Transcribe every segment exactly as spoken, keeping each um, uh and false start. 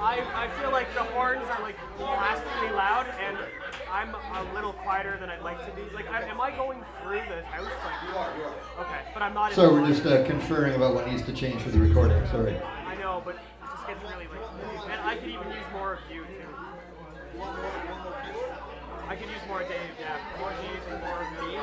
I, I feel like the horns are like blastingly loud, and I'm a little quieter than I'd like to be. Like, I, am I going through the house? Like, You are, you are. Okay, but I'm not. In So the we're just uh, conferring about what needs to change for the recording. Sorry. I know, but it just gets really like, and I could even use more of you too. I could use more of Dave, yeah. More Dave and more of me.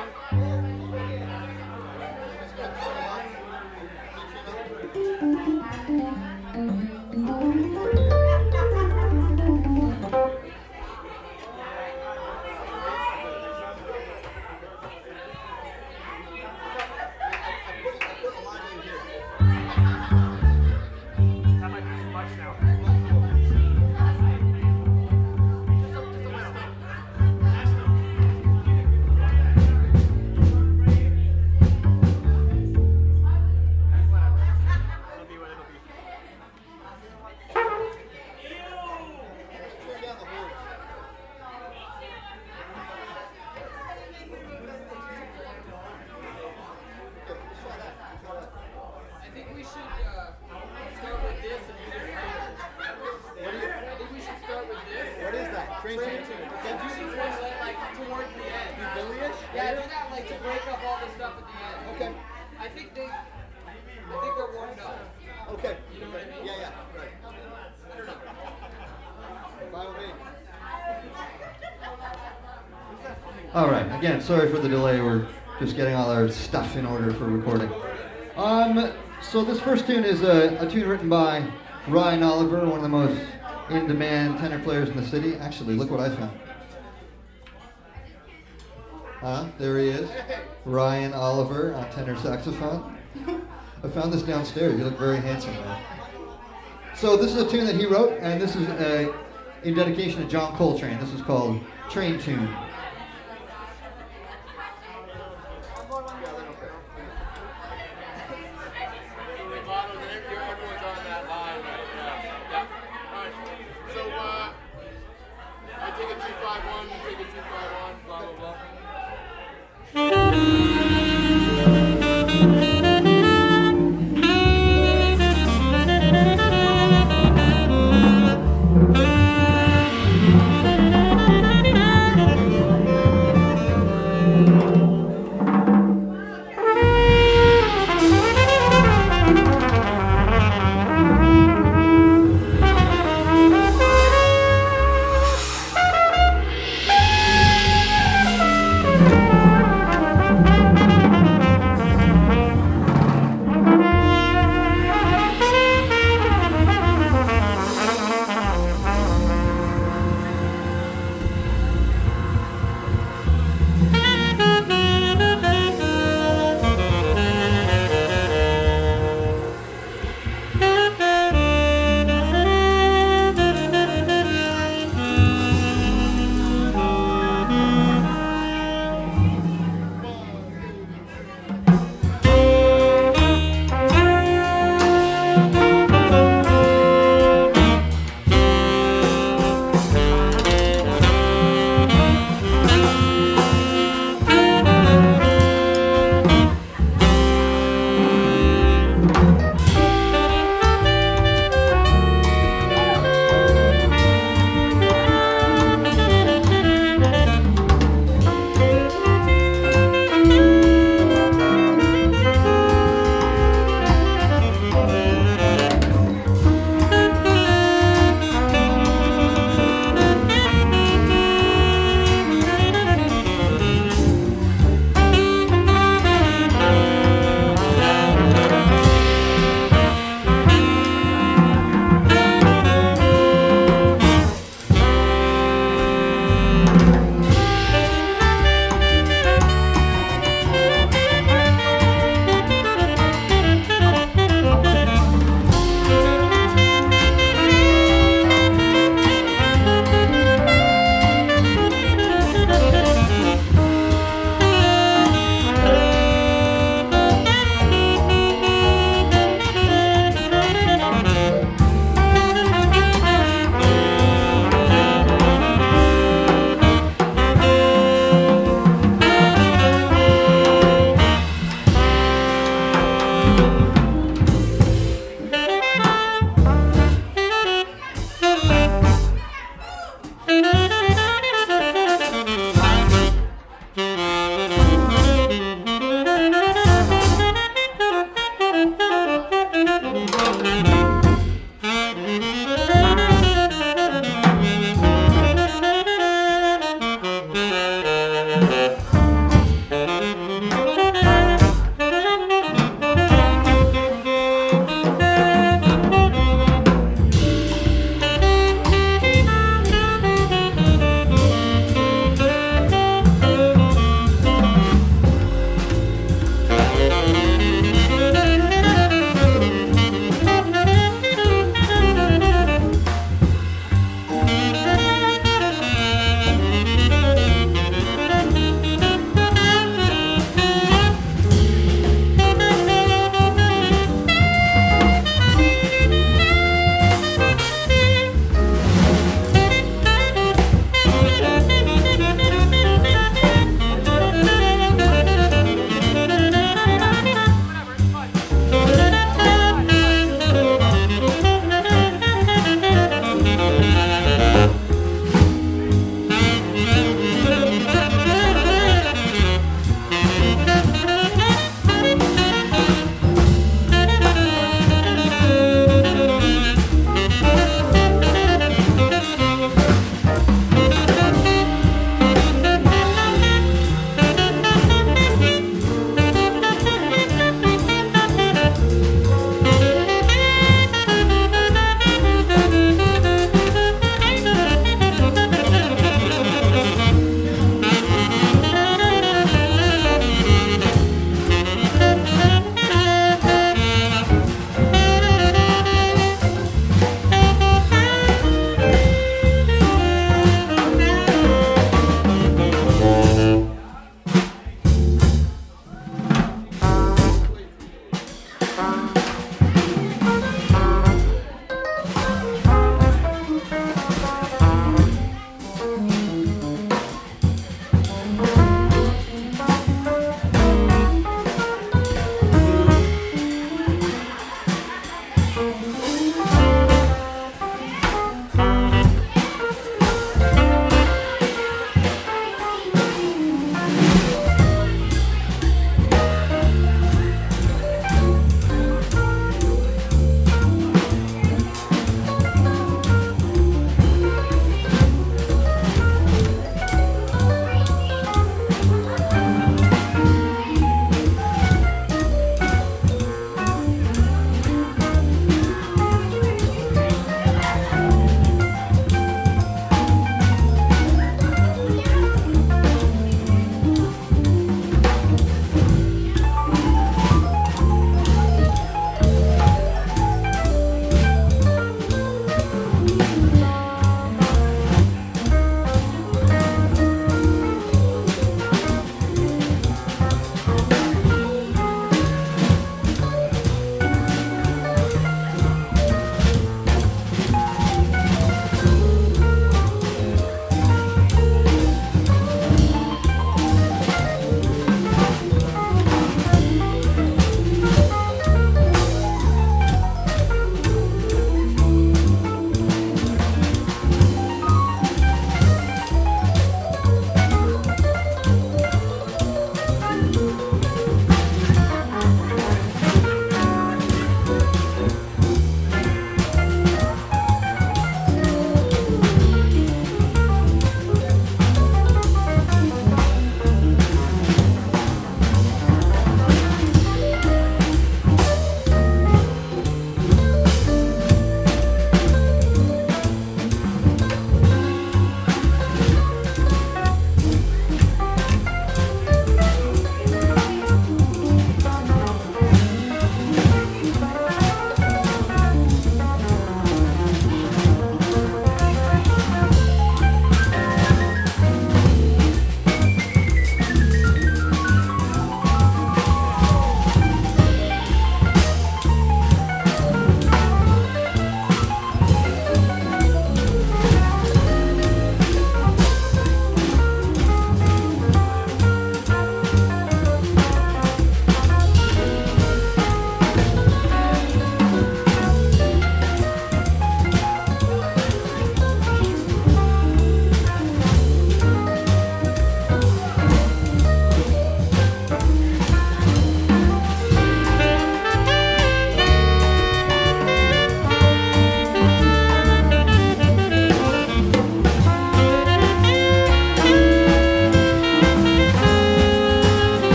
That might be too much now. All right. Again, sorry for the delay. We're just getting all our stuff in order for recording. Um, so this first tune is a, a tune written by Ryan Oliver, one of the most in-demand tenor players in the city. Actually, look what I found. Huh? There he is. Ryan Oliver on tenor saxophone. I found this downstairs. You look very handsome, man. So this is a tune that he wrote, and this is a, in dedication to John Coltrane. This is called Train Tune. Thank you.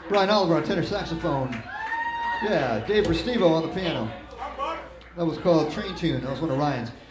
Ryan Oliver on tenor saxophone. Yeah, Dave Restivo on the piano. That was called Train Tune. That was one of Ryan's.